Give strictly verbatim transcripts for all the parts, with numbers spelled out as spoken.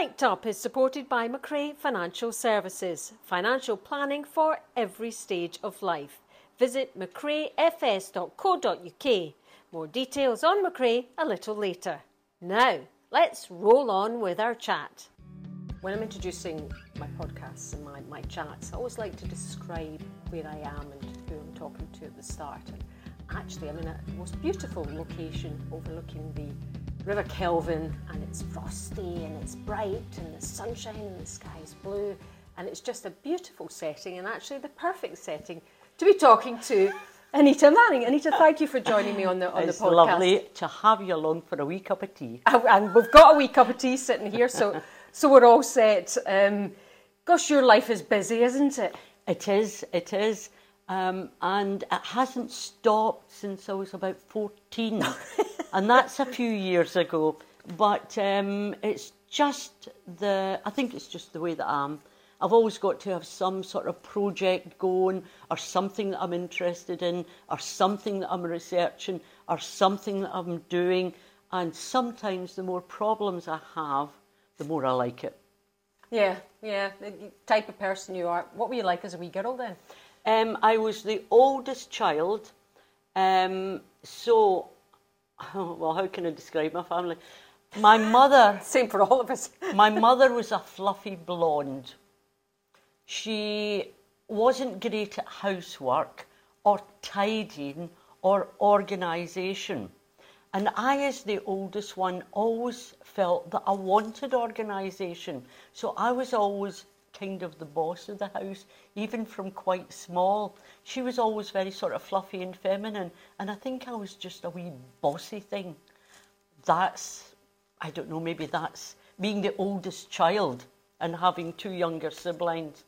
Mic'd Up is supported by Macrae Financial Services, financial planning for every stage of life. Visit macrae f s dot co dot u k. More details on Macrae a little later. Now, let's roll on with our chat. When I'm introducing my podcasts and my, my chats, I always like to describe where I am and who I'm talking to at the start. And actually, I'm in a most beautiful location overlooking the River Kelvin, and it's frosty and it's bright and the sunshine and the sky is blue, and it's just a beautiful setting, and actually the perfect setting to be talking to Anita Manning. Anita, thank you for joining me on the on it's the podcast. It's lovely to have you along for a wee cup of tea. And we've got a wee cup of tea sitting here, so so we're all set. Um, gosh, your life is busy, isn't it? It is, it is. Um, and it hasn't stopped since I was about fourteen. And that's a few years ago. But um, it's just the, I think it's just the way that I am. I've always got to have some sort of project going, or something that I'm interested in, or something that I'm researching, or something that I'm doing. And sometimes the more problems I have, the more I like it. Yeah, yeah, the type of person you are. What were you like as a wee girl then? Um, I was the oldest child, um, so, well, how can I describe my family? My mother... Same for all of us. My mother was a fluffy blonde. She wasn't great at housework or tidying or organisation. And I, as the oldest one, always felt that I wanted organisation. So I was always kind of the boss of the house, even from quite small. She was always very sort of fluffy and feminine, and I think I was just a wee bossy thing. That's, I don't know, maybe that's being the oldest child and having two younger siblings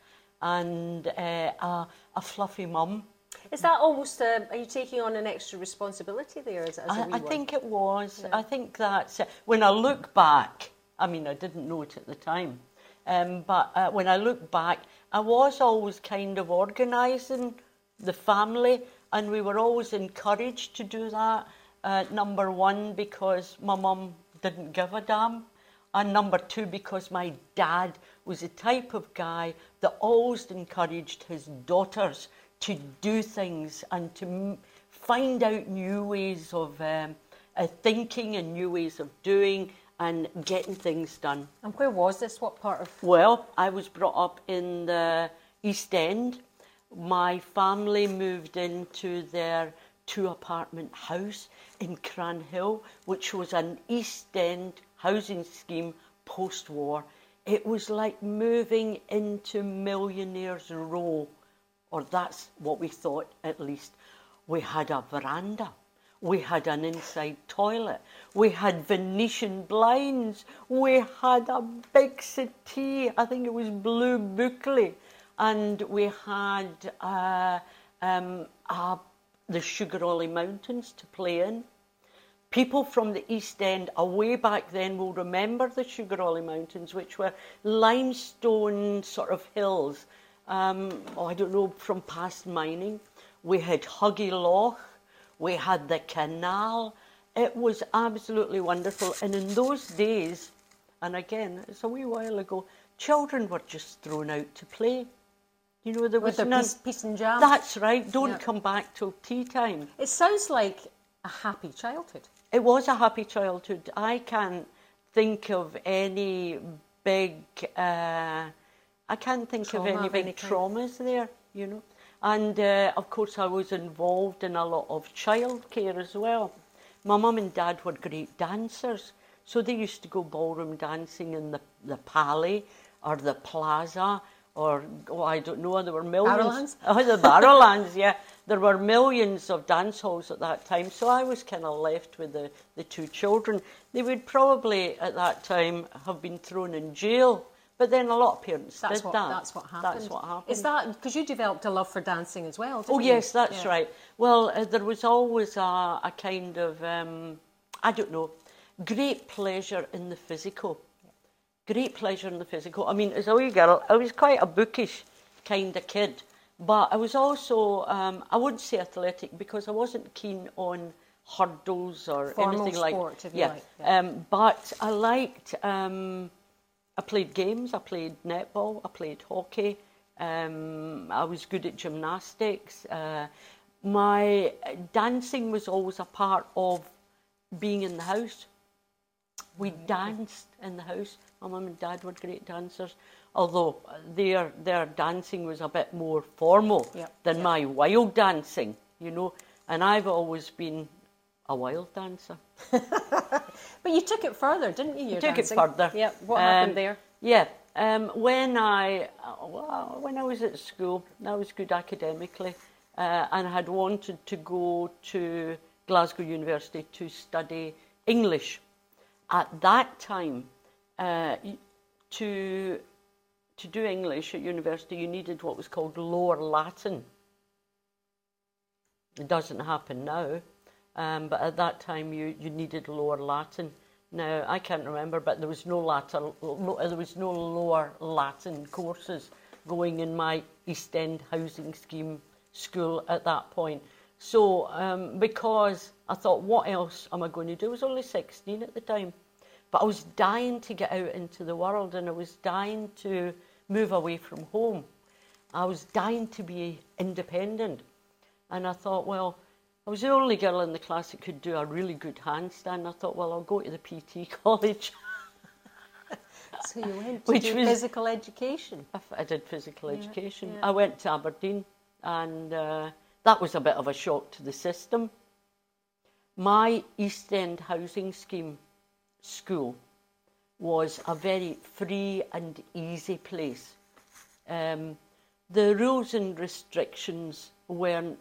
and uh, a, a fluffy mum. Is that almost, a, are you taking on an extra responsibility there as, as a I, wee I one? think it was. Yeah. I think that's, uh, when I look back, I mean, I didn't know it at the time, Um, but uh, when I look back, I was always kind of organising the family, and we were always encouraged to do that. Uh, number one, because my mum didn't give a damn, and number two, because my dad was the type of guy that always encouraged his daughters to do things and to m find out new ways of um, uh, thinking and new ways of doing and getting things done. And where was this? What part of... Well, I was brought up in the East End. My family moved into their two-apartment house in Cranhill, which was an East End housing scheme post-war. It was like moving into Millionaires' Row, or that's what we thought at least. We had a veranda. We had an inside toilet. We had Venetian blinds. We had a big settee. I think it was blue Buckley. And we had uh, um, uh, the Sugarolly Mountains to play in. People from the East End, away back then, will remember the Sugarolly Mountains, which were limestone sort of hills. Um, oh, I don't know, from past mining. We had Huggy Loch. We had the canal. It was absolutely wonderful. And in those days, and again, it's a wee while ago, children were just thrown out to play. You know, there was With none. Peace, peace and jam. That's right. Don't Yeah. come back till tea time. It sounds like a happy childhood. It was a happy childhood. I can't think of any big, uh, I can't think Trauma of any of big any kind. traumas there, you know. And, uh, of course, I was involved in a lot of childcare as well. My mum and dad were great dancers, so they used to go ballroom dancing in the, the Pally or the Plaza or, oh, I don't know, there were millions. Barrowlands? Oh, the Barrowlands, yeah. There were millions of dance halls at that time, so I was kind of left with the, the two children. They would probably, at that time, have been thrown in jail. But then a lot of parents That's did what, that. That's what happened. That's what happened. Is that because you developed a love for dancing as well? Didn't Oh, yes, you? that's Yeah. right. Well, uh, there was always a, a kind of, um, I don't know, great pleasure in the physical. Great pleasure in the physical. I mean, as a wee girl, I was quite a bookish kind of kid. But I was also, um, I wouldn't say athletic because I wasn't keen on hurdles or Formal anything like sport, if you yeah. like, yeah. Um, but I liked... Um, I played games, I played netball, I played hockey, um, I was good at gymnastics. Uh, my dancing was always a part of being in the house. We danced in the house. My mum and dad were great dancers, although their their dancing was a bit more formal yep. than yep. my wild dancing, you know. And I've always been a wild dancer. But you took it further, didn't you? Your took dancing? it further. Yeah. What um, happened there? Yeah. Um, when I well, when I was at school, I was good academically, uh, and I had wanted to go to Glasgow University to study English. At that time, uh, to to do English at university, you needed what was called Lower Latin. It doesn't happen now, um, but at that time you, you needed Lower Latin. Now I can't remember, but there was no Latin, no, there was no Lower Latin courses going in my East End housing scheme school at that point. So um, because I thought, what else am I going to do? I was only sixteen at the time, but I was dying to get out into the world, and I was dying to move away from home. I was dying to be independent. And I thought, well, I was the only girl in the class that could do a really good handstand. I thought, well, I'll go to the P T college. So you went to Which do was, physical education? I did physical yeah, education. Yeah. I went to Aberdeen, and uh, that was a bit of a shock to the system. My East End housing scheme school was a very free and easy place. Um, the rules and restrictions weren't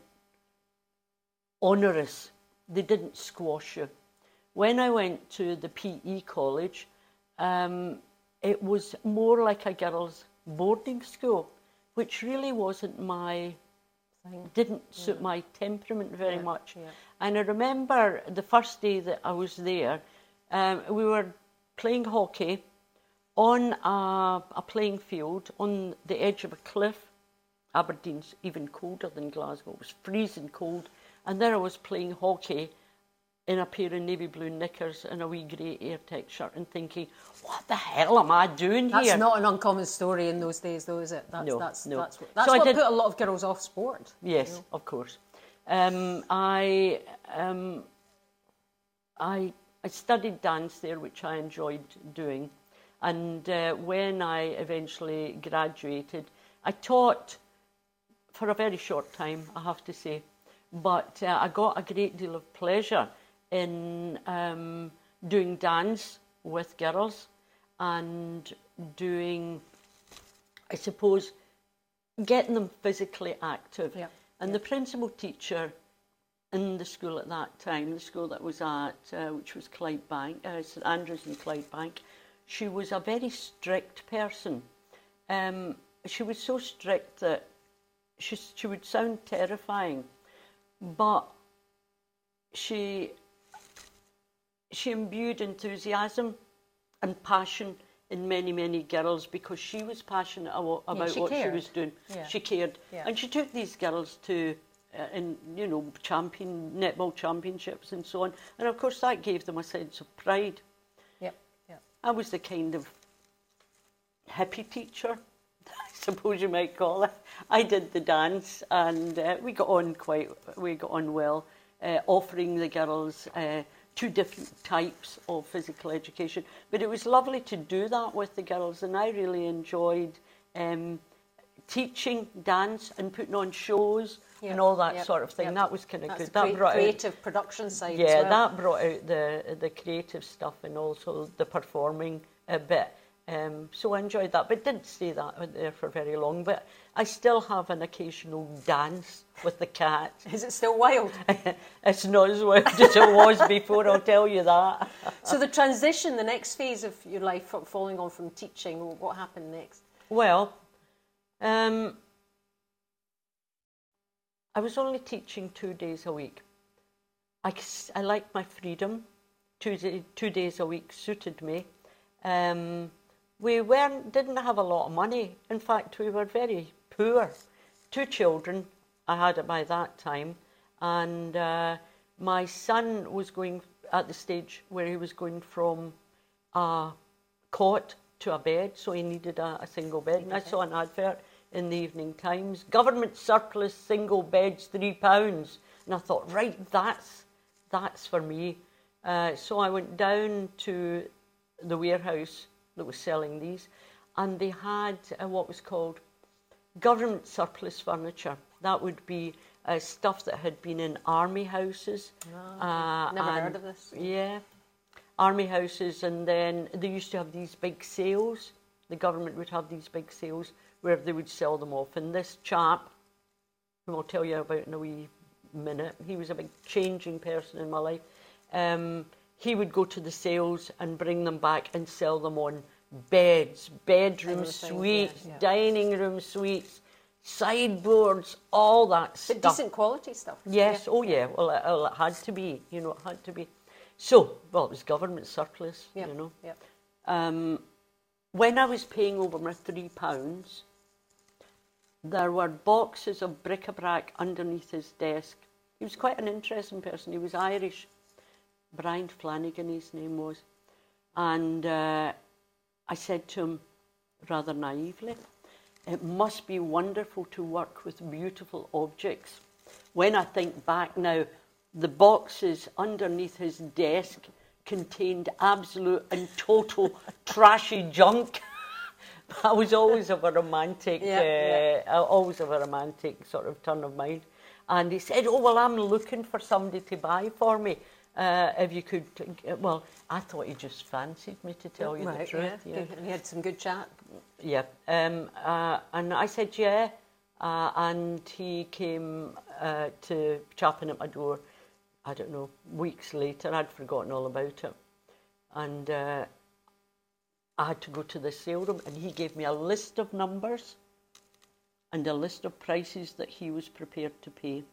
onerous. They didn't squash you. When I went to the P E college, um, it was more like a girls' boarding school, which really wasn't my thing. Didn't suit yeah. my temperament very yeah. much. Yeah. And I remember the first day that I was there, um, we were playing hockey on a, a playing field on the edge of a cliff. Aberdeen's even colder than Glasgow. It was freezing cold. And there I was playing hockey in a pair of navy blue knickers and a wee grey Airtex shirt and thinking, what the hell am I doing that's here? That's not an uncommon story in those days, though, is it? That's, no, that's, no. That's what, that's so what did, put a lot of girls off sport. Yes, you know? of course. Um, I, um, I, I studied dance there, which I enjoyed doing. And uh, when I eventually graduated, I taught for a very short time, I have to say. But uh, I got a great deal of pleasure in um, doing dance with girls and doing, I suppose, getting them physically active. Yeah. And yeah. the principal teacher in the school at that time, the school that was at, uh, which was Clydebank, uh, St Andrews and Clydebank, she was a very strict person. Um, she was so strict that she, she would sound terrifying, but she she imbued enthusiasm and passion in many, many girls because she was passionate about yeah, she what cared. she was doing. Yeah. She cared. Yeah. And she took these girls to, uh, in, you know, champion netball championships and so on. And of course that gave them a sense of pride. Yep. Yep. I was the kind of hippie teacher, I suppose you might call it. I did the dance, and uh, we got on quite, we got on well, uh, offering the girls uh, two different types of physical education. But it was lovely to do that with the girls, and I really enjoyed um, teaching dance and putting on shows yep. and all that yep. sort of thing. Yep. That was kind of That's good. That cre- brought creative out, production side. Yeah, as well. that brought out the the creative stuff and also the performing a bit. Um, so I enjoyed that, but didn't stay that there for very long. But I still have an occasional dance with the cat. Is it still wild? It's not as wild as it was before, I'll tell you that. So the transition, the next phase of your life, following on from teaching, what happened next? Well, um, I was only teaching two days a week. I, I liked my freedom. Two, day, two days a week suited me. Um, We weren't, didn't have a lot of money. In fact, we were very poor. Two children I had it by that time, and uh, my son was going at the stage where he was going from a cot to a bed, so he needed a, a single bed. And I saw an advert in the Evening Times, government surplus single beds, three pounds. And I thought, right, that's, that's for me. Uh, so I went down to the warehouse that was selling these, and they had uh, what was called government surplus furniture. That would be uh, stuff that had been in army houses. Oh, uh, never and, heard of this. Yeah, army houses, and then they used to have these big sales. The government would have these big sales where they would sell them off. And this chap, whom I'll tell you about in a wee minute, he was a big changing person in my life. Um, he would go to the sales and bring them back and sell them on beds, bedroom Everything, suites, yeah, yeah. dining room suites, sideboards, all that But stuff. decent quality stuff. Yes, Yeah. oh yeah, well it, well, it had to be, you know, it had to be. So, well, it was government surplus, Yeah. you know. Yeah. Um, when I was paying over my three pounds, there were boxes of bric-a-brac underneath his desk. He was quite an interesting person. He was Irish. Brian Flanagan, his name was. And uh, I said to him, rather naively, it must be wonderful to work with beautiful objects. When I think back now, the boxes underneath his desk contained absolute and total trashy junk. I was always of a romantic, Yeah, uh, yeah. always of a romantic sort of turn of mind. And he said, oh, well, I'm looking for somebody to buy for me. Uh, if you could, well, I thought he just fancied me, to tell you Right, the truth. yeah. Yeah, Good. And you had some good chat. yeah. Um, uh, and I said, yeah. Uh, and he came uh, to chapping at my door, I don't know, weeks later. I'd forgotten all about it. And uh, I had to go to the sale room, and he gave me a list of numbers and a list of prices that he was prepared to pay.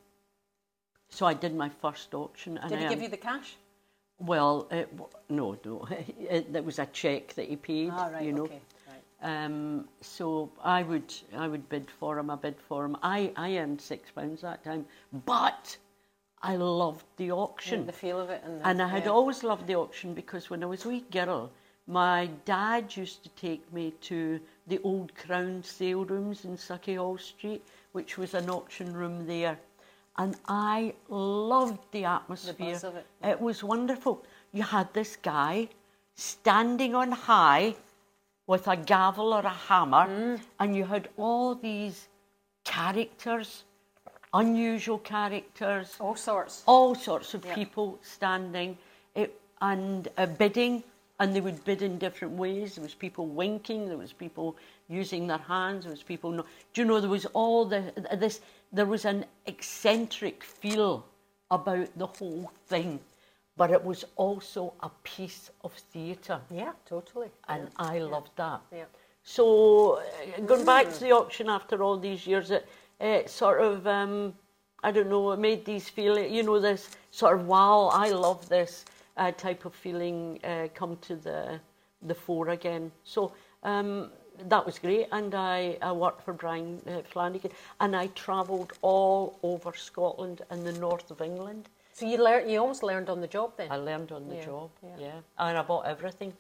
So I did my first auction. And Did he I, give you the cash? Well, it, no, no. It, it was a cheque that he paid, Ah, right, you know. okay. Right. Um, so I would, I would bid for him. I bid for him. I, I earned six pounds that time, but I loved the auction. The feel of it. And, the, And I had yeah. always loved the auction because when I was a wee girl, my dad used to take me to the old Crown sale rooms in Suckyhall Street, which was an auction room there. And I loved the atmosphere. buzz of it. It was wonderful. You had this guy standing on high with a gavel or a hammer, Mm. and you had all these characters, unusual characters, All sorts. all sorts of Yeah. people standing it, and uh, bidding, and they would bid in different ways. There was people winking, there was people using their hands, there was people, no, do you know, there was all the, this, there was an eccentric feel about the whole thing, but it was also a piece of theatre, Yeah, totally. and I loved that. Yeah. So, uh, going back to the auction after all these years, it, it sort of, um, I don't know, it made these feel, you know, this sort of, wow, I love this uh, type of feeling uh, come to the the fore again. So um, that was great, and I, I worked for Brian uh, Flanagan, and I travelled all over Scotland and the north of England. So you learned, you almost learned on the job then. I learned on the Yeah, job, yeah. yeah. And I bought everything.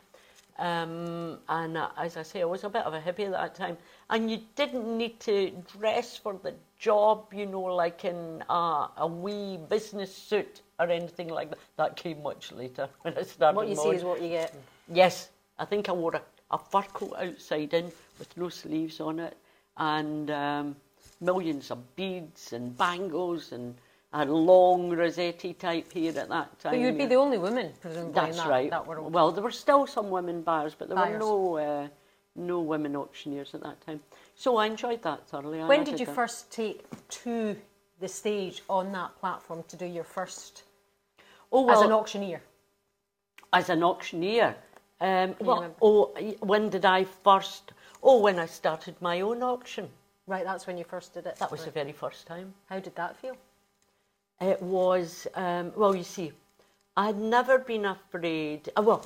Um, and uh, as I say, I was a bit of a hippie at that time. And you didn't need to dress for the job, you know, like in uh, a wee business suit or anything like that. That came much later when I started What you see mowing. is what you get. Yes, I think I wore a, a fur coat outside in with no sleeves on it, and um, millions of beads and bangles, and I had long Rossetti type hair at that time. But you'd be yeah. the only woman, presumably, That's in that, right. that world. Well, there were still some women buyers, but there Buyers. were no uh, no women auctioneers at that time. So I enjoyed that thoroughly. When I did you that. first take to the stage on that platform to do your first Oh, well, as an auctioneer? as an auctioneer. Um, you well, remember? oh, when did I first? Oh, when I started my own auction. Right, that's when you first did it. That was right. the very first time. How did that feel? It was, um, well, you see, I'd never been afraid. Uh, well,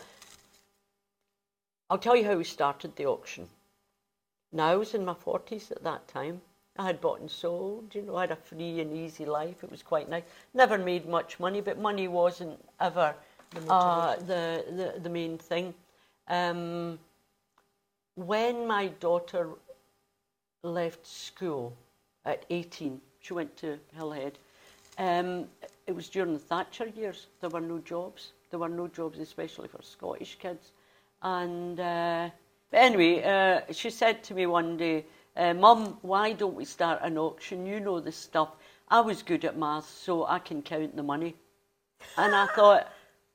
I'll tell you how we started the auction. Now, I was in my forties at that time. I had bought and sold, you know, I had a free and easy life. It was quite nice. Never made much money, but money wasn't ever The uh, the, the, the main thing. Um, when my daughter left school at eighteen, she went to Hillhead, um, it was during the Thatcher years. There were no jobs. There were no jobs, especially for Scottish kids. And uh, but anyway, uh, she said to me one day, uh, Mum, why don't we start an auction? You know this stuff. I was good at maths, so I can count the money. And I thought,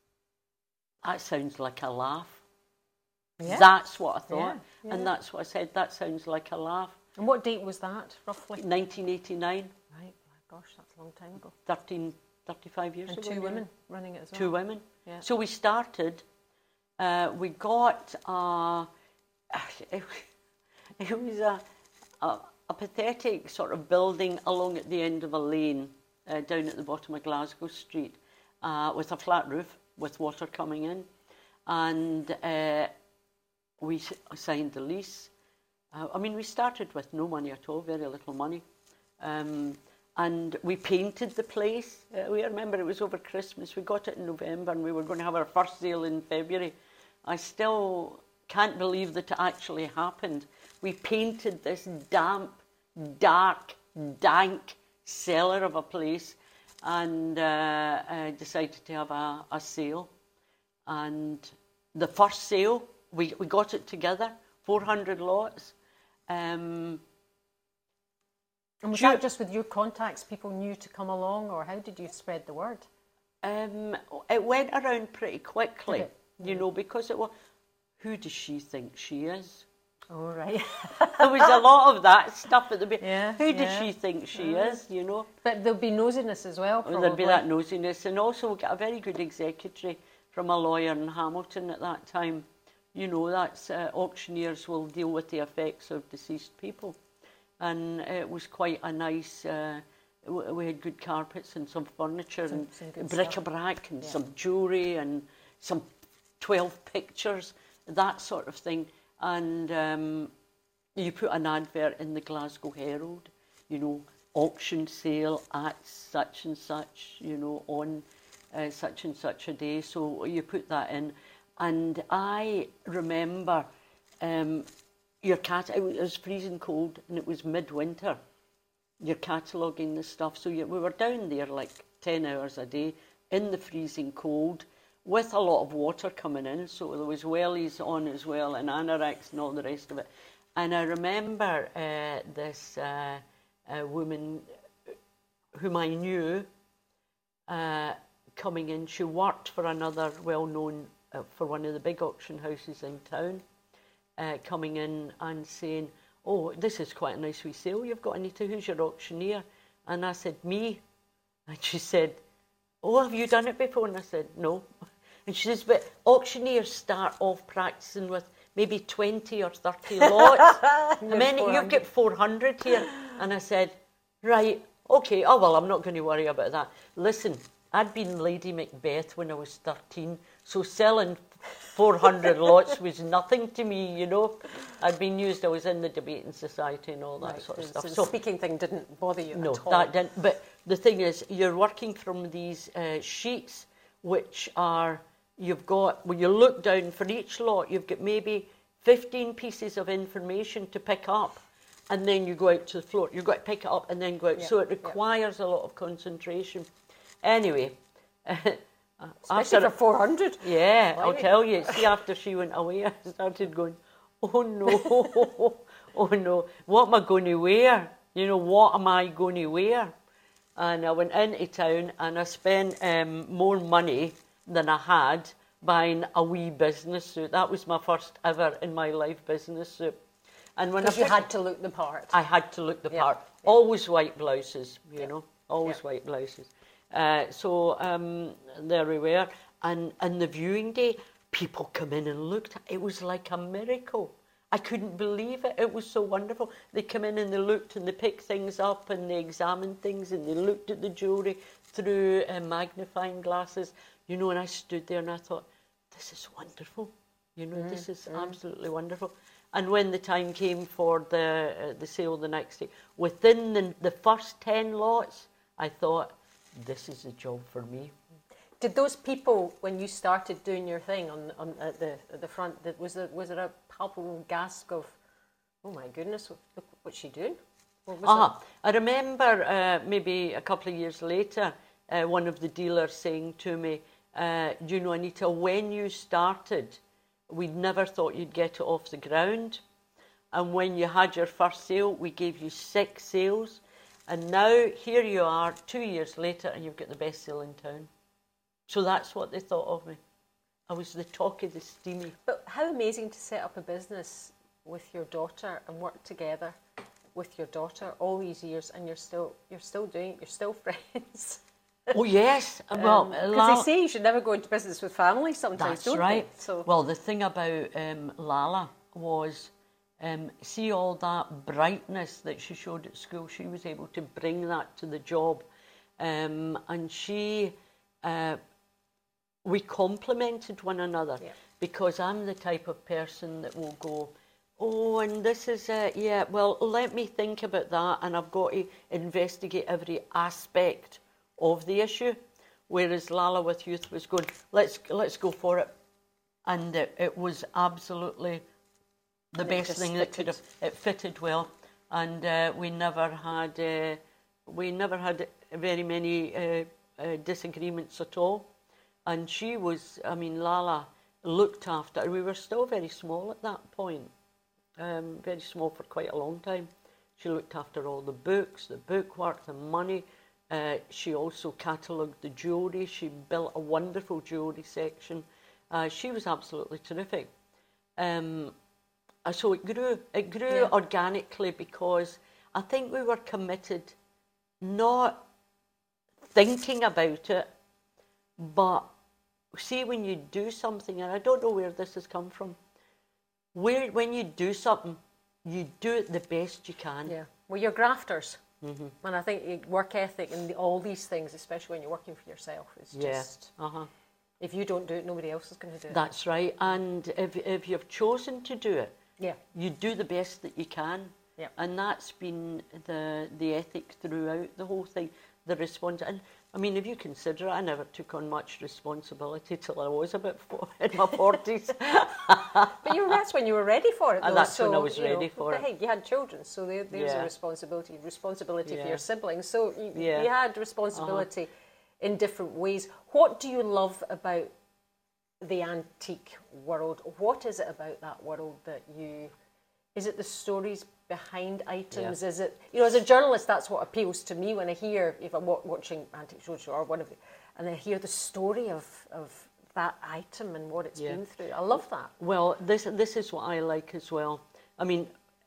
that sounds like a laugh. Yeah. That's what I thought. Yeah, yeah. And that's what I said, that sounds like a laugh. And what date was that, roughly? nineteen eighty-nine. Right, my gosh, that's a long time ago. thirteen, thirty-five years and ago. And two women running it as well. Two women. Yeah. So we started, uh, we got, uh, it, it was a, a, a pathetic sort of building along at the end of a lane uh, down at the bottom of Glasgow Street uh, with a flat roof with water coming in. And uh, we signed the lease. Uh, I mean, we started with no money at all, very little money. Um, and we painted the place. Uh, we remember it was over Christmas. We got it in November and we were going to have our first sale in February. I still can't believe that it actually happened. We painted this damp, dark, dank cellar of a place and uh, uh, decided to have a, a sale. And the first sale, we, we got it together, four hundred lots. Um, and was that just with your contacts, people knew to come along, or how did you spread the word? Um, it went around pretty quickly, you know, because it was, who does she think she is? Oh, right. There was a lot of that stuff at the beginning. Yeah, who does yeah. she think she yeah. is, you know? But there'll be nosiness as well, probably. There'll be that nosiness. And also we got a very good executory from a lawyer in Hamilton at that time. You know, that's uh, auctioneers will deal with the effects of deceased people. And it was quite a nice, uh, we had good carpets and some furniture some, and some bric-a-brac and yeah. some jewellery and some twelve pictures, that sort of thing. And um, you put an advert in the Glasgow Herald, you know, auction sale at such and such, you know, on uh, such and such a day. So you put that in. And I remember um, your cat, it was freezing cold and it was midwinter. You're cataloguing the stuff. So you, we were down there like ten hours a day in the freezing cold with a lot of water coming in. So there was wellies on as well and anoraks and all the rest of it. And I remember uh, this uh, uh, woman whom I knew uh, coming in. She worked for another well-known Uh, for one of the big auction houses in town, uh, coming in and saying, oh, this is quite a nice wee sale you've got, Anita, who's your auctioneer? And I said, me. And she said, oh, have you done it before? And I said, no. And she says, but auctioneers start off practising with maybe twenty or thirty lots. I mean, you've got four hundred here. And I said, right, okay, oh, well, I'm not going to worry about that. Listen, I'd been Lady Macbeth when I was thirteen, so selling four hundred lots was nothing to me, you know. I'd been used, I was in the debating society and all that right, sort of stuff. So the speaking thing didn't bother you no, at all? No, that didn't. But the thing is, you're working from these uh, sheets, which are, you've got, when you look down for each lot, you've got maybe fifteen pieces of information to pick up, and then you go out to the floor. You've got to pick it up and then go out. Yep, so it requires yep. a lot of concentration. Anyway, especially after, for four hundred. Yeah, I'll tell you. See, after she went away, I started going, oh no, oh no, what am I going to wear? You know, what am I going to wear? And I went into town and I spent um, more money than I had buying a wee business suit. That was my first ever in my life business suit. And when I you had to look the part. I had to look the yeah. part. Yeah. Always white blouses, you yeah. know, always yeah. white blouses. Uh, so um, there we were, and and the viewing day, people come in and looked. It was like a miracle. I couldn't believe it. It was so wonderful. They come in and they looked and they picked things up and they examined things and they looked at the jewellery through uh, magnifying glasses. You know, and I stood there and I thought, this is wonderful. You know, mm, this is mm. absolutely wonderful. And when the time came for the uh, the sale the next day, within the, the first ten lots, I thought, this is a job for me. Did those people, when you started doing your thing on, on at the at the front, that was there, was there a palpable gasp of, oh my goodness, look what's she doing? Ah, I remember uh, maybe a couple of years later, uh, one of the dealers saying to me, uh, you know, Anita, when you started, we never thought you'd get it off the ground. And when you had your first sale, we gave you six sales. And now here you are, two years later, and you've got the best sale in town. So that's what they thought of me. I was the talk of the steamy. But how amazing to set up a business with your daughter and work together with your daughter all these years, and you're still you're still doing it, you're still friends. Oh yes, well, because um, they say you should never go into business with family sometimes. That's don't right. They? So well, the thing about um, Lala was, um, see all that brightness that she showed at school. She was able to bring that to the job, um, and she. Uh, we complemented one another, yeah. because I'm the type of person that will go, oh, and this is it, yeah, well, let me think about that, and I've got to investigate every aspect of the issue, whereas Lala with Youth was going, let's let's go for it, and it, it was absolutely the and best thing that could have, it fitted well, and uh, we never had, uh, we never had very many uh, uh, disagreements at all. And she was, I mean, Lala looked after, we were still very small at that point, um, very small for quite a long time. She looked after all the books, the bookwork, the money. Uh, she also catalogued the jewellery. She built a wonderful jewellery section. Uh, she was absolutely terrific. Um, so it grew, it grew yeah. organically, because I think we were committed, not thinking about it, but see, when you do something, and I don't know where this has come from, where when you do something, you do it the best you can. Yeah. Well, you're grafters. Mm-hmm. And I think work ethic and the, all these things, especially when you're working for yourself, is yeah. just... Uh-huh. If you don't do it, nobody else is going to do it. That's right. And if, if you've chosen to do it, yeah. you do the best that you can. Yeah. And that's been the the ethic throughout the whole thing. The respons- and I mean, if you consider it, I never took on much responsibility till I was about four, in my forties. But you, that's when you were ready for it, though. And that's so, when I was you ready know, for it. Hey, you had children, so there, there's Yeah. a responsibility, responsibility Yeah. for your siblings. So you, Yeah. you had responsibility uh-huh. in different ways. What do you love about the antique world? What is it about that world that you... Is it the stories behind items? Yeah. Is it, you know, as a journalist, that's what appeals to me when I hear, if I'm wa- watching Antique Roadshow or one of it, and I hear the story of, of that item and what it's Yeah. been through. I love that. Well, this this is what I like as well. I mean,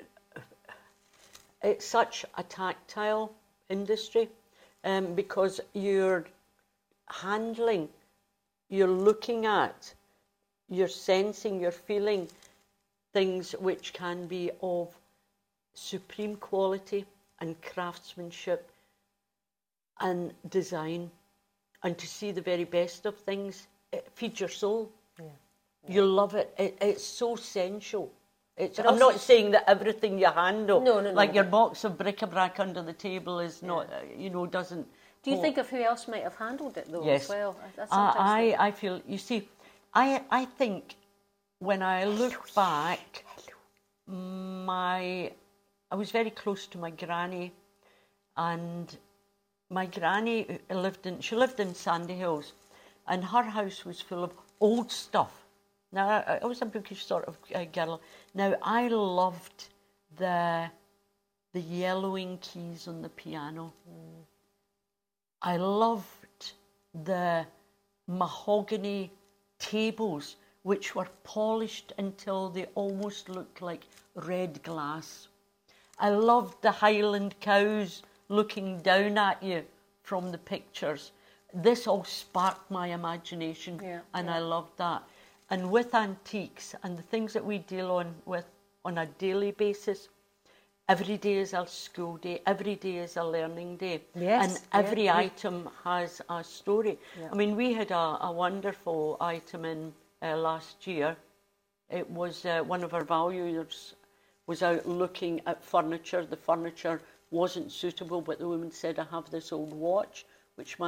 it's such a tactile industry, um, because you're handling, you're looking at, you're sensing, you're feeling things which can be of supreme quality and craftsmanship and design, and to see the very best of things, it feeds your soul. Yeah. You love it. it. It's so sensual. It's, But I'm also- not saying that everything you handle, No, no, no. like your box of bric-a-brac under the table is not, uh, you know, doesn't... Do you hold- think of who else might have handled it, though, Yes. as well? I, I, I, sometimes I, think- I feel, you see, I, I think when I look back, my, I was very close to my granny, and my granny lived in, she lived in Sandy Hills, and her house was full of old stuff. Now, I, I was a bookish sort of uh, girl. Now, I loved the, the yellowing keys on the piano. Mm. I loved the mahogany tables, which were polished until they almost looked like red glass. I loved the Highland cows looking down at you from the pictures. This all sparked my imagination, Yeah, and yeah. I loved that. And with antiques and the things that we deal on with on a daily basis, every day is a school day, every day is a learning day. Yes, and yeah, every yeah. item has a story. Yeah. I mean, we had a, a wonderful item in uh, last year. It was uh, one of our valuers was out looking at furniture. The furniture wasn't suitable, but the woman said, I have this old watch, which my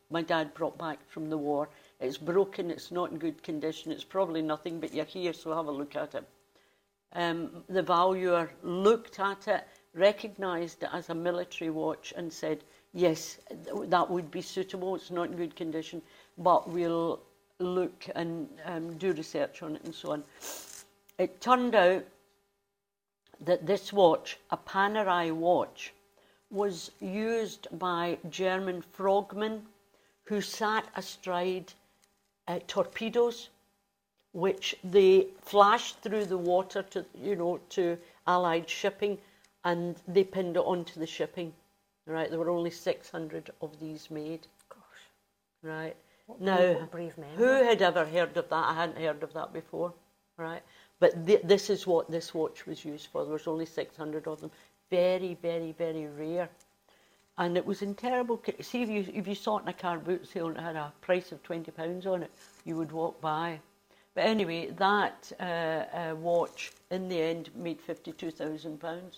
my dad brought back from the war. It's broken, it's not in good condition, it's probably nothing, but you're here, so have a look at it. Um, the valuer looked at it, recognised it as a military watch and said, yes, that would be suitable, it's not in good condition, but we'll look and um, do research on it and so on. It turned out that this watch, a Panerai watch, was used by German frogmen who sat astride uh, torpedoes, which they flashed through the water to, you know, to Allied shipping, and they pinned it onto the shipping. Right, there were only six hundred of these made. Gosh. Right. What now, brave, what brave men. who had ever heard of that? I hadn't heard of that before. Right. But th this is what this watch was used for. There was only six hundred of them. Very, very, very rare. And it was in terrible... See, if you, if you saw it in a car boot sale and it had a price of twenty pounds on it, you would walk by. But anyway, that uh, uh, watch, in the end, made fifty-two thousand pounds.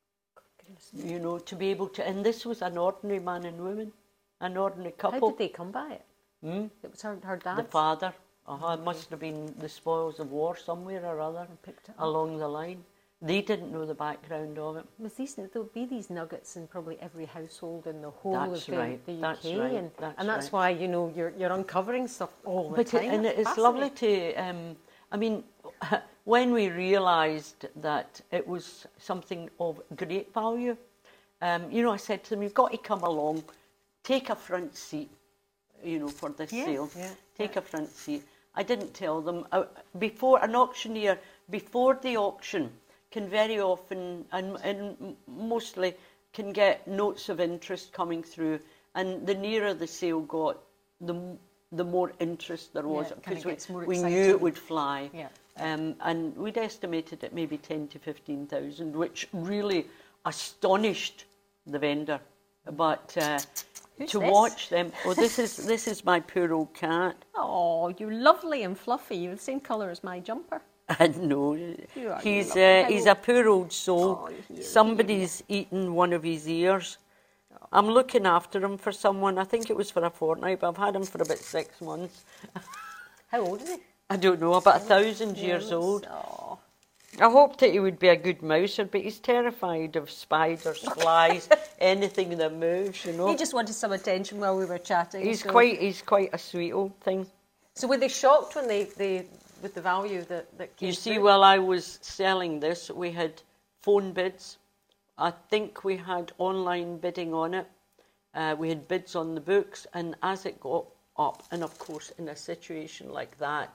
You know, to be able to... And this was an ordinary man and woman, an ordinary couple. How did they come by it? Hmm? It was her, her dad? The father. Uh-huh. It must have been the spoils of war somewhere or other picked it up. along the line. They didn't know the background of it. Was these, there'll be these nuggets in probably every household in the whole That's of the, right, the U K. that's right, And that's and that's right. why, you know, you're, you're uncovering stuff all the But time. it, and That's it's lovely to, um, I mean, when we realised that it was something of great value, um, you know, I said to them, you've got to come along, take a front seat, you know, for this Yeah, sale. yeah, Take a front seat. I didn't tell them. Uh, before an auctioneer, before the auction, can very often, and, and mostly, can get notes of interest coming through. And the nearer the sale got, the, the more interest there was. Yeah, it kinda because gets we, more we knew exciting. it would fly. Yeah. Um, and we'd estimated it maybe ten to fifteen thousand, which really astonished the vendor. But uh, Who's to this? watch them, oh, this is this is my poor old cat. Oh, you're lovely and fluffy. You're the same colour as my jumper. I know. You are He's lovely. uh, How he's old- a poor old soul. Oh, he is. Somebody's eaten one of his ears. I'm looking after him for someone. I think it was for a fortnight, but I've had him for about six months. How old is he? I don't know, about a thousand years old. Oh. I hoped that he would be a good mouser, but he's terrified of spiders, flies, anything that moves, you know. He just wanted some attention while we were chatting. He's so. quite he's quite a sweet old thing. So were they shocked when they, they with the value that, that came You see, through? while I was selling this, we had phone bids. I think we had online bidding on it. Uh, we had bids on the books, and as it got up, and of course in a situation like that,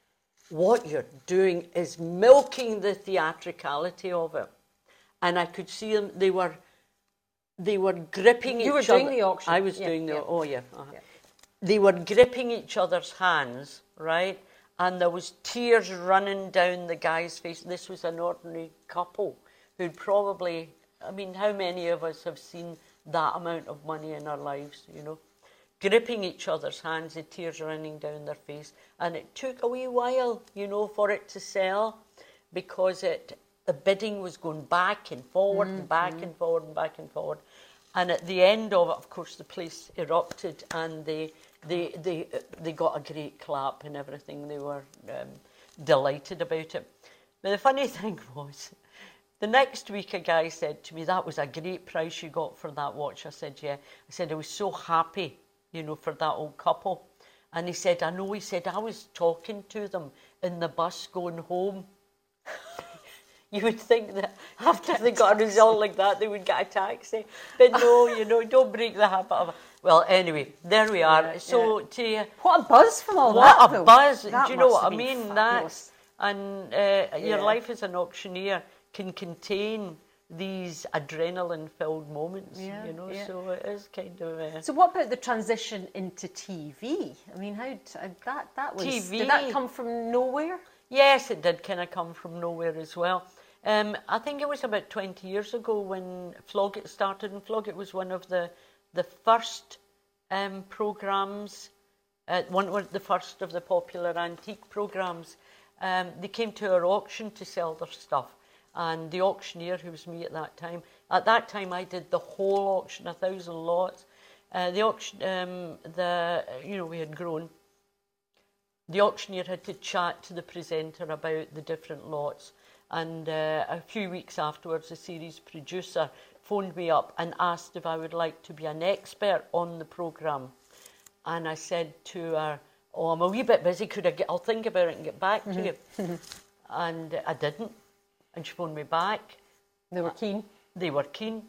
what you're doing is milking the theatricality of it. And I could see them, they were they were gripping each You were other. doing the auction. I was Yeah, doing the, yeah. oh yeah. Uh-huh. Yeah. They were gripping each other's hands, right? And there was tears running down the guy's face. This was an ordinary couple who'd probably, I mean, how many of us have seen that amount of money in our lives, you know? Gripping each other's hands, the tears running down their face. And it took a wee while, you know, for it to sell, because it the bidding was going back and forward and back and forward and back and forward. And at the end of it, of course, the place erupted, and they they they they got a great clap and everything. They were um, delighted about it. But the funny thing was, the next week a guy said to me, "That was a great price you got for that watch." I said, "Yeah." I said, "I was so happy, you know, for that old couple." And he said, "I know." He said, "I was talking to them in the bus going home." You would think that after they got a result like that, they would get a taxi. But no, you know, don't break the habit of... Well, anyway, there we are. Yeah, so, yeah. to you... What a buzz from all What that, a though. buzz. That Do you know must what I have been mean? fabulous. That, and uh, your Yeah. life as an auctioneer can contain these adrenaline-filled moments, Yeah, you know, yeah. so it is kind of... Uh, So what about the transition into T V? I mean, how t- uh, that that was T V. Did that come from nowhere? Yes, it did kind of come from nowhere as well. Um, I think it was about twenty years ago when Floggett started, and Floggett was one of the the first um, programmes, uh, one of the first of the popular antique programmes. Um, they came to our auction to sell their stuff, and the auctioneer, who was me at that time, at that time I did the whole auction, a thousand lots. Uh, the auction, um, the you know, we had grown. The auctioneer had to chat to the presenter about the different lots, and uh, a few weeks afterwards, the series producer phoned me up and asked if I would like to be an expert on the programme. And I said to her, "Oh, I'm a wee bit busy. Could I get? I'll think about it and get back to you." And I didn't. And she phoned me back. They were keen. They were keen,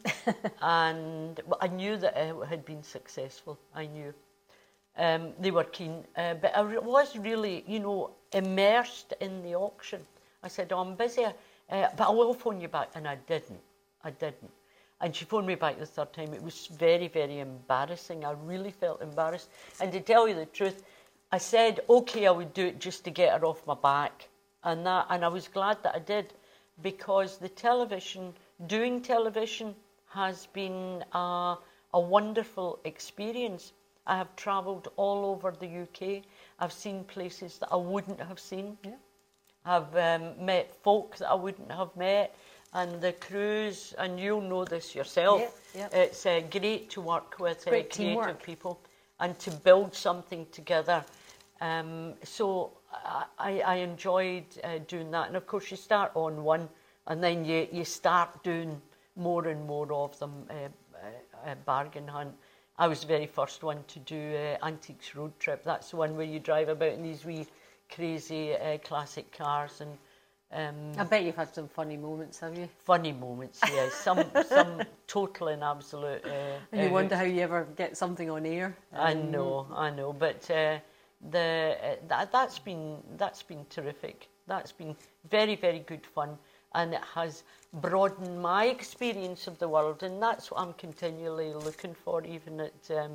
and well, I knew that it had been successful. I knew um, they were keen, uh, but I was really, you know, immersed in the auction. I said, "Oh, I'm busy, uh, but I will phone you back," and I didn't. I didn't. And she phoned me back the third time. It was very, very embarrassing. I really felt embarrassed. And to tell you the truth, I said, okay, I would do it just to get her off my back, and that, and I was glad that I did, because the television. Doing television has been a, a wonderful experience. I have travelled all over the U K. I've seen places that I wouldn't have seen. Yeah. I've um, met folk that I wouldn't have met. And the crews, and you'll know this yourself, yeah, yeah. It's uh, great to work with uh, great creative teamwork. people and to build something together. Um, so I, I enjoyed uh, doing that. And of course, you start on one, and then you, you start doing more and more of them. Uh, uh, uh, Bargain Hunt. I was the very first one to do uh, Antiques Road Trip. That's the one where you drive about in these wee crazy uh, classic cars. And um, I bet you've had some funny moments, have you? funny moments, yes. Some some total and absolute. Uh, And you uh, wonder how you ever get something on air. I Um, know, I know, but uh, the uh, that that's been that's been terrific. That's been very, very good fun. And it has broadened my experience of the world, and that's what I'm continually looking for, even at um,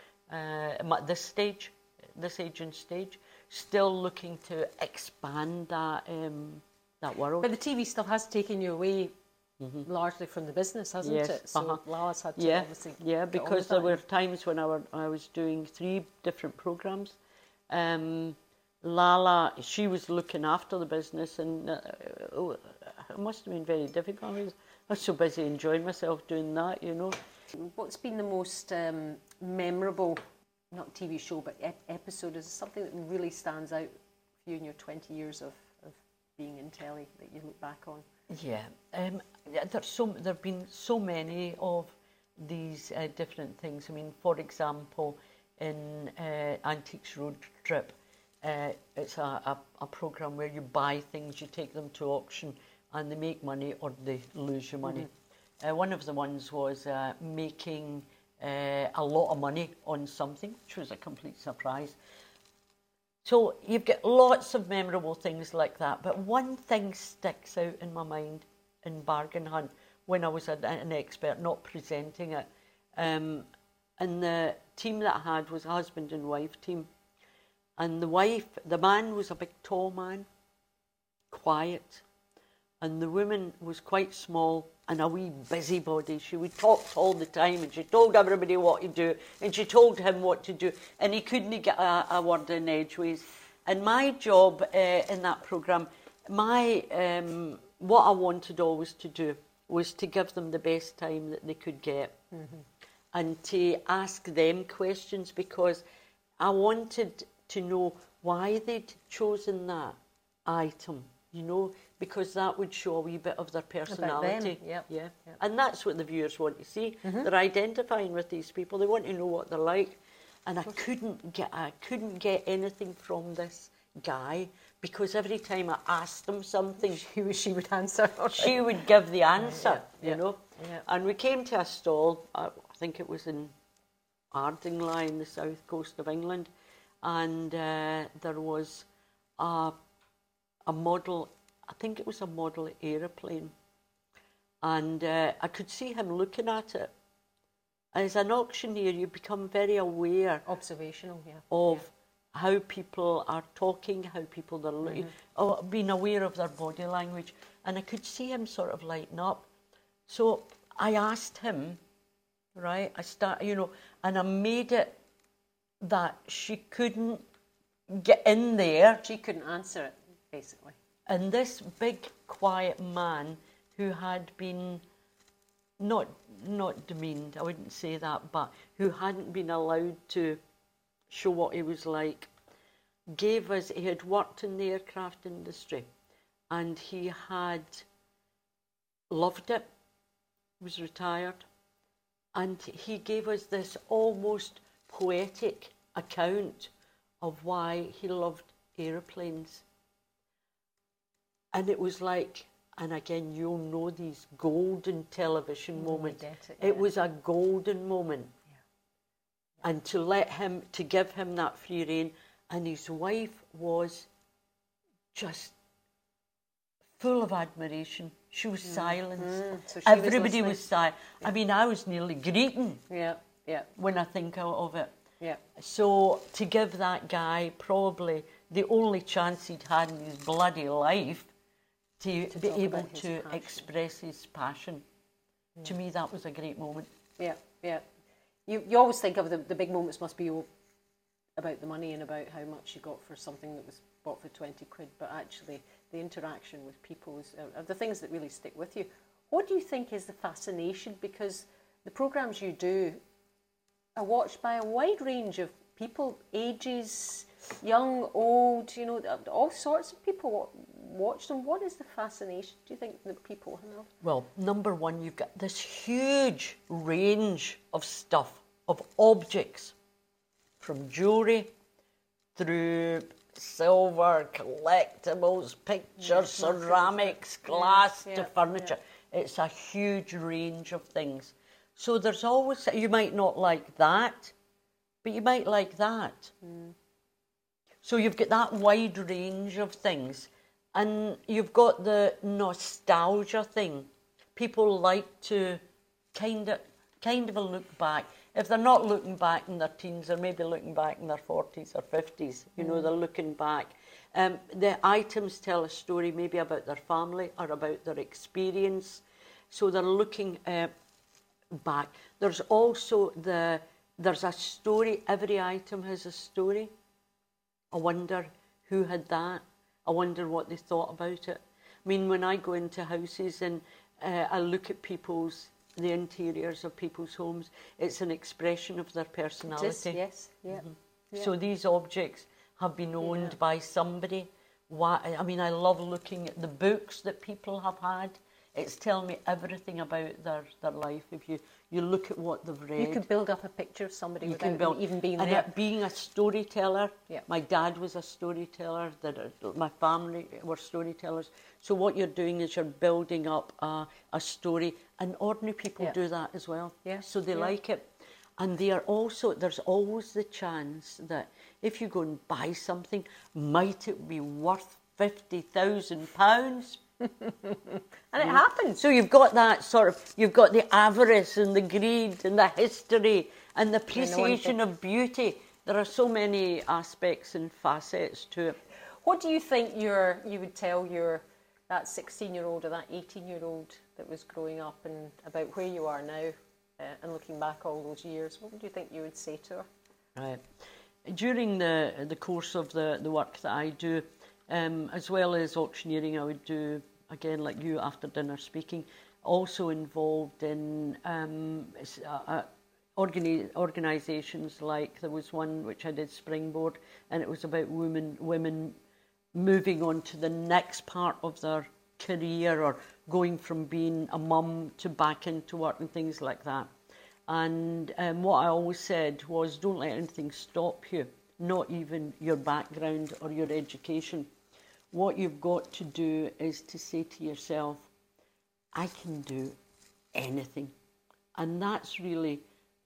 uh, at this stage, this age and stage. Still looking to expand that um, that world. But the T V stuff has taken you away mm-hmm. largely from the business, hasn't Yes, it? So uh-huh. Lala's had to yeah, obviously yeah, get on because with there that. were times when I, were, I was doing three different programs. Um, Lala, she was looking after the business, and uh, oh, it must have been very difficult. I was, I was so busy enjoying myself doing that, you know. What's been the most um, memorable, not T V show, but ep- episode? Is something that really stands out for you in your twenty years of, of being in telly that you look back on? Yeah, um, there's so there have been so many of these uh, different things. I mean, for example, in uh, Antiques Road Trip, uh, it's a, a, a program where you buy things, you take them to auction, and they make money or they lose your money. Mm-hmm. Uh, one of the ones was uh, making uh, a lot of money on something, which was a complete surprise. So you've got lots of memorable things like that, but one thing sticks out in my mind in Bargain Hunt when I was an, an expert, not presenting it. Um, and the team that I had was a husband and wife team. And the wife, the man was a big tall man, quiet, and the woman was quite small and a wee busybody. She would talk all the time, and she told everybody what to do, and she told him what to do, and he couldn't get a, a word in edgeways. And my job uh, in that programme, my um, what I wanted always to do was to give them the best time that they could get, mm-hmm. and to ask them questions, because I wanted to know why they'd chosen that item, you know, because that would show a wee bit of their personality. Yep. Yeah. Yep. And that's what the viewers want to see. Mm-hmm. They're identifying with these people. They want to know what they're like. And I couldn't get I couldn't get anything from this guy, because every time I asked him something, She, was- she would answer. she would give the answer, Yeah, you know. yeah. And we came to a stall, I think it was in Ardingly in the south coast of England, and uh, there was a, a model, I think it was a model aeroplane, and uh, I could see him looking at it. As an auctioneer, you become very aware Observational, yeah. of yeah. how people are talking, how people are looking, mm-hmm. oh, being aware of their body language. And I could see him sort of lighten up. So I asked him, right, I start, you know, and I made it that she couldn't get in there. She couldn't answer it, basically. And this big, quiet man who had been not not demeaned, I wouldn't say that, but who hadn't been allowed to show what he was like, gave us, he had worked in the aircraft industry and he had loved it, was retired, and he gave us this almost poetic account of why he loved aeroplanes. And it was like, and again, you'll know these golden television moments. It, it yeah. was a golden moment. Yeah. And to let him, to give him that free rein, and his wife was just full of admiration. She was mm. silenced. Mm. So everybody was, was silent. Yeah. I mean, I was nearly greeting. Yeah, yeah. When I think of it. Yeah. So to give that guy probably the only chance he'd had in his bloody life to, to be able to passion. express his passion. Yeah. To me, that was a great moment. Yeah, yeah. You you always think of the, the big moments must be about the money and about how much you got for something that was bought for twenty quid, but actually the interaction with people is, are the things that really stick with you. What do you think is the fascination? Because the programmes you do are watched by a wide range of people, ages, young, old, you know, all sorts of people watch them. What is the fascination, do you think, that people have? Well, number one, you've got this huge range of stuff, of objects, from jewellery through silver, collectibles, pictures, ceramics, glass yeah, to furniture. Yeah. It's a huge range of things. So there's always, you might not like that, but you might like that. Mm. So you've got that wide range of things. And you've got the nostalgia thing. People like to kind of, kind of a look back. If they're not looking back in their teens, they're maybe looking back in their forties or fifties. You mm. know, they're looking back. Um, the items tell a story maybe about their family or about their experience. So they're looking uh, back. There's also the, there's a story. Every item has a story. I wonder who had that. I wonder what they thought about it. I mean, when I go into houses and uh, I look at people's, the interiors of people's homes, it's an expression of their personality. It is, yes, yeah. Mm-hmm. Yeah. So these objects have been owned yeah. by somebody. Why? I mean, I love looking at the books that people have had. It's telling me everything about their, their life. If you, you look at what they've read. You could build up a picture of somebody you without build, even being and there. And being a storyteller, yeah. my dad was a storyteller, that my family were storytellers. So what you're doing is you're building up a, a story, and ordinary people yeah. do that as well. Yeah. So they yeah. like it. And they are also, there's always the chance that if you go and buy something, might it be worth fifty thousand pounds? And it happens. So you've got that sort of, you've got the avarice and the greed and the history and the appreciation of beauty. There are so many aspects and facets to it. What do you think your, you would tell your, that sixteen-year-old or that eighteen-year-old that was growing up and about where you are now uh, and looking back all those years, what would you think you would say to her? Right. During the, the course of the, the work that I do, Um, as well as auctioneering, I would do, again, like you, after dinner speaking, also involved in um, uh, organi organisations like, there was one which I did, Springboard, and it was about women, women moving on to the next part of their career or going from being a mum to back into work and things like that. And um, what I always said was, don't let anything stop you, not even your background or your education. What you've got to do is to say to yourself, I can do anything. And that's really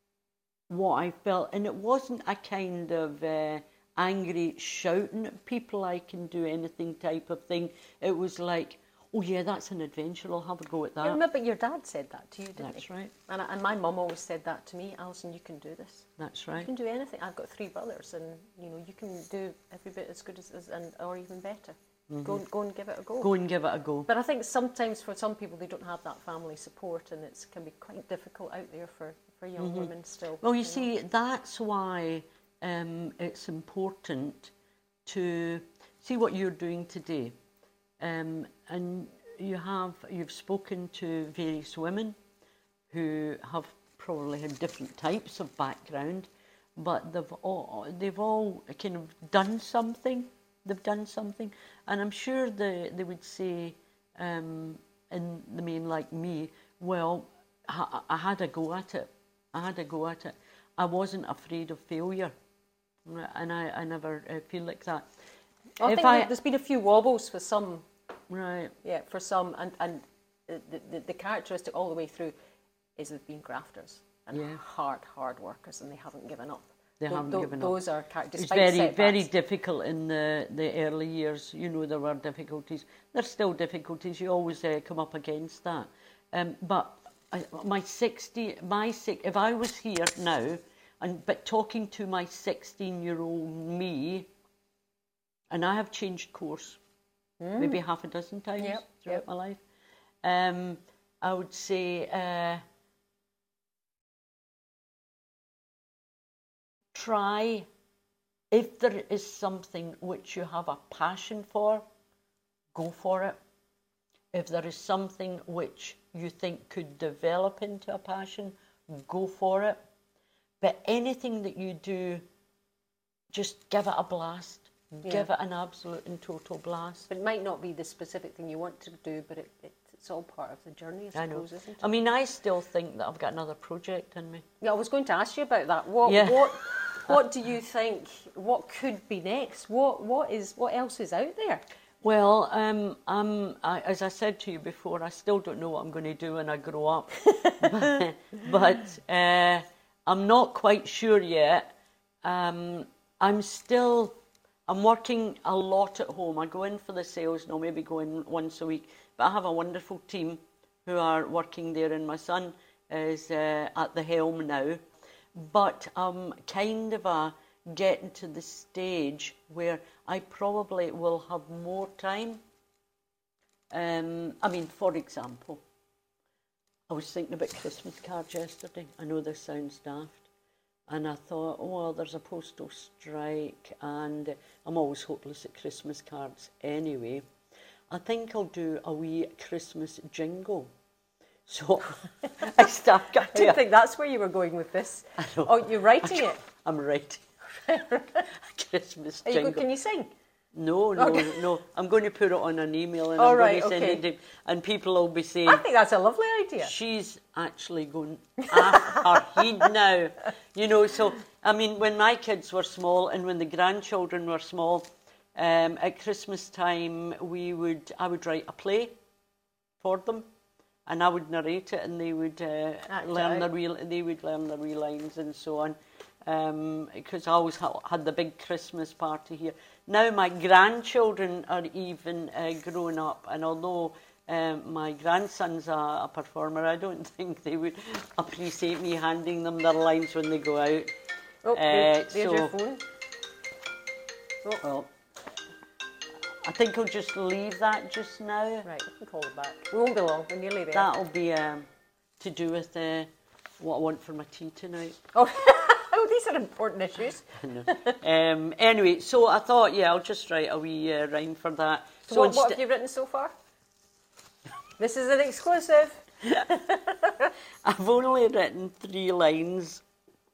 what I felt. And it wasn't a kind of uh, angry shouting at people, I can do anything type of thing. It was like, oh yeah, that's an adventure, I'll have a go at that. Yeah, but your dad said that to you, didn't That's he? right. And, and my mum always said that to me, Alison, you can do this. That's right. You can do anything. I've got three brothers and, you know, you can do every bit as good as, as and or even better. Mm-hmm. Go, go and give it a go. Go and give it a go. But I think sometimes for some people they don't have that family support, and it can be quite difficult out there for, for young mm-hmm. women still. Well, you, you see, know? That's why um, it's important to see what you're doing today. Um, and you have, you've spoken to various women who have probably had different types of background, but they've all, they've all kind of done something. They've done something. And I'm sure they, they would say, um, in the main like me, well, I, I had a go at it. I had a go at it. I wasn't afraid of failure. And I, I never uh, feel like that. I if think I, there's been a few wobbles for some. Right. Yeah, for some. And, and the, the, the characteristic all the way through is they've been grafters and Yeah. hard, hard workers, and they haven't given up. They Th- haven't th- given up. Those are characteristics. It's very, very difficult in the, the early years. You know, there were difficulties. There's still difficulties. You always uh, come up against that. Um, but I, my sixty, my six, if I was here now, and but talking to my sixteen-year-old me, and I have changed course mm. maybe half a dozen times yep, throughout yep. my life. Um, I would say. Uh, Try, if there is something which you have a passion for, go for it. If there is something which you think could develop into a passion, go for it. But anything that you do, just give it a blast. Yeah. Give it an absolute and total blast. But it might not be the specific thing you want to do, but it, it, it's all part of the journey, I suppose, I isn't it? I mean, I still think that I've got another project in me. Yeah, I was going to ask you about that. What, yeah. what, what do you think? What could be next? What, what is, what else is out there? Well, um, I'm, I, as I said to you before, I still don't know what I'm going to do when I grow up. but but uh, I'm not quite sure yet. Um, I'm still, I'm working a lot at home. I go in for the sales now, maybe go in once a week. But I have a wonderful team who are working there, and my son is uh, at the helm now. But I'm kind of a getting to the stage where I probably will have more time. Um, I mean, for example, I was thinking about Christmas cards yesterday. I know this sounds daft. And I thought, oh, well, there's a postal strike, and I'm always hopeless at Christmas cards anyway. I think I'll do a wee Christmas jingle. So I start. I didn't think that's where you were going with this. I know. Oh, you're writing it? I'm writing a Christmas Are jingle. you go, can you sing? No, no, Okay. no. I'm going to put it on an email, and All I'm right, going to send okay. it to, and people will be saying, I think that's a lovely idea. she's actually going off her head now. You know, so, I mean, when my kids were small and when the grandchildren were small, um, at Christmas time, we would, I would write a play for them, and I would narrate it, and they would uh, learn the real, they would learn the real lines and so on. Um, because I always ha- had the big Christmas party here. Now my grandchildren are even uh, grown up, and although um, my grandson's a, a performer, I don't think they would appreciate me handing them their lines when they go out. Oh, uh, there's so, your phone. Oh. Well, I think I'll just leave that just now. Right, we can call it back. We won't be long, we're nearly there. That'll be um, to do with uh, what I want for my tea tonight. Oh. Oh, these are important issues. um, anyway, so I thought, yeah, I'll just write a wee uh, rhyme for that. So, so what, what have you written so far? This is an exclusive. I've only written three lines.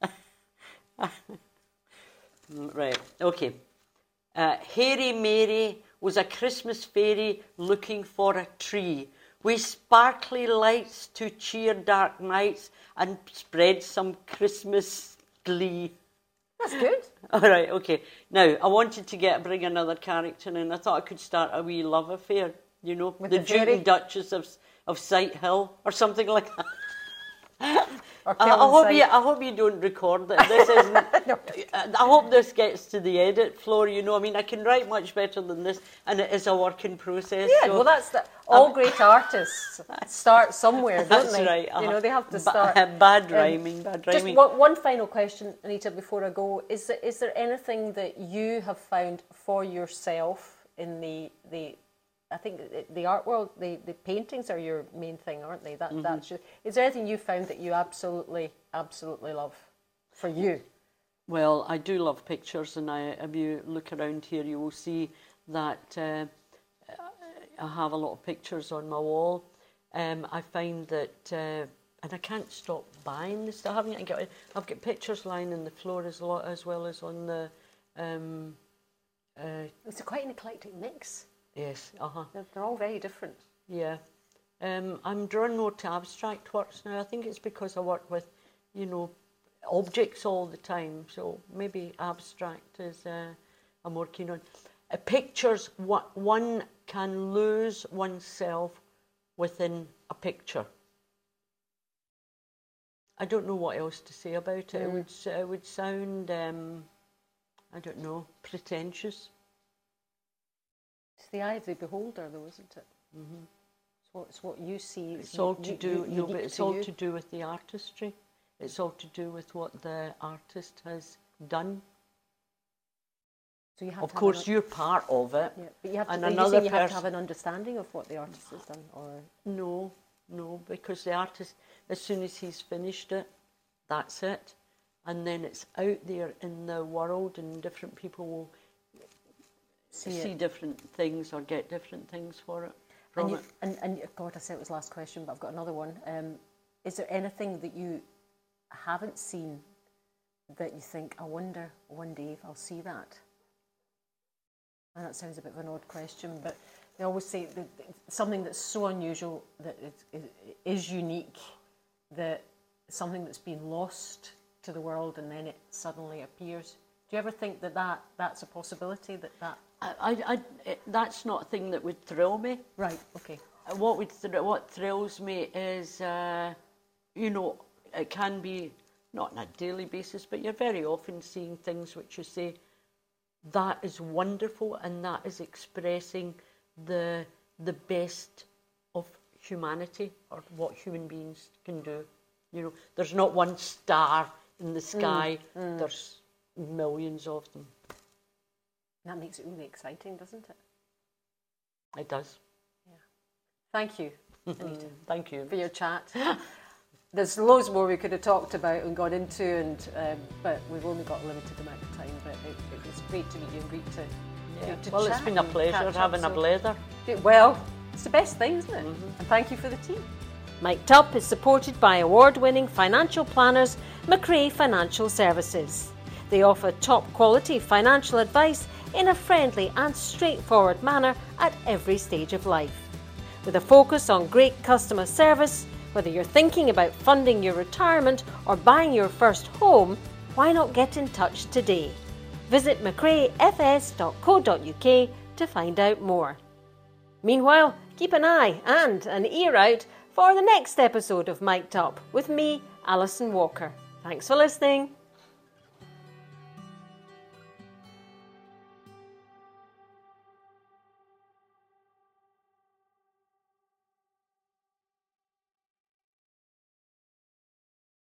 Right, okay. Uh, Hairy Mary was a Christmas fairy looking for a tree with sparkly lights to cheer dark nights and spread some Christmas glee. That's good. All right, okay. Now, I wanted to get bring another character in. I thought I could start a wee love affair, you know, With the the Duke fairy? and Duchess of of Sight Hill or something like that. Or I, I Kelvin hope Sight. you. I hope you don't record it. This isn't. No. I hope this gets to the edit floor. You know, I mean, I can write much better than this, and it is a work in process. Yeah, so well, that's the, all Um, great artists start somewhere, don't that's they? right. You know, they have to Ba- start. bad um, rhyming. Bad Just rhyming. one, one final question, Anita, before I go. Is there, is there anything that you have found for yourself in the the? I think the- the art world, the, the paintings are your main thing, aren't they? That Mm-hmm. that's your, is there anything you found that you absolutely absolutely love for you? Well, I do love pictures, and I, if you look around here, you will see that uh, I have a lot of pictures on my wall. Um, I find that uh, and I can't stop buying the stuff. I got, I've got pictures lying on the floor as, lo- as well as on the... Um, uh, it's a quite an eclectic mix. yes, uh-huh. They're, they're all very different. Yeah. Um, I'm drawn more to abstract works now. I think it's because I work with, you know, objects all the time. So maybe abstract is uh, I'm more keen on. Uh, pictures, what one can lose oneself within a picture. I don't know what else to say about it. Mm. It would it would sound, um, I don't know, pretentious. It's the eye of the beholder, though, isn't it? Mm-hmm. It's what it's what you see. It's you, all to do. You, no, but it's all you. to do with the artistry. It's all to do with what the artist has done. So you have of to course, have an, you're part of it. Yeah, but you have to. And Are another you saying you have pers- to have an understanding of what the artist has done, or no, no, because the artist, as soon as he's finished it, that's it, and then it's out there in the world, and different people will see, see different things or get different things for it. From and, you, it. and and God, I said it was last question, but I've got another one. Um, is there anything that you haven't seen that you think, I wonder one day if I'll see that? And that sounds a bit of an odd question, but they always say that something that's so unusual that it is unique, that something that's been lost to the world and then it suddenly appears. Do you ever think that, that that's a possibility? That that I, I, I, it, that's not a thing that would thrill me. Right. Okay. What would thr- what thrills me is, uh, you know, it can be not on a daily basis, but you're very often seeing things which you say, that is wonderful, and that is expressing the the best of humanity, or what human beings can do. You know, there's not one star in the sky. Mm, mm. There's millions of them. That makes it really exciting, doesn't it? It does. Yeah. Thank you, Anita. Thank you for your chat. There's loads more we could have talked about and got into, and um, but we've only got a limited amount of time. But it, it was great to meet you and great to, yeah. to well, chat. It's been a pleasure having up, so. a blather. Well, it's the best thing, isn't it? Mm-hmm. And thank you for the tea. Mic'd Up is supported by award-winning financial planners Macrae Financial Services. They offer top-quality financial advice in a friendly and straightforward manner at every stage of life. With a focus on great customer service, whether you're thinking about funding your retirement or buying your first home, why not get in touch today? Visit macrae f s dot co dot u k to find out more. Meanwhile, keep an eye and an ear out for the next episode of Mic'd Up with me, Alison Walker. Thanks for listening.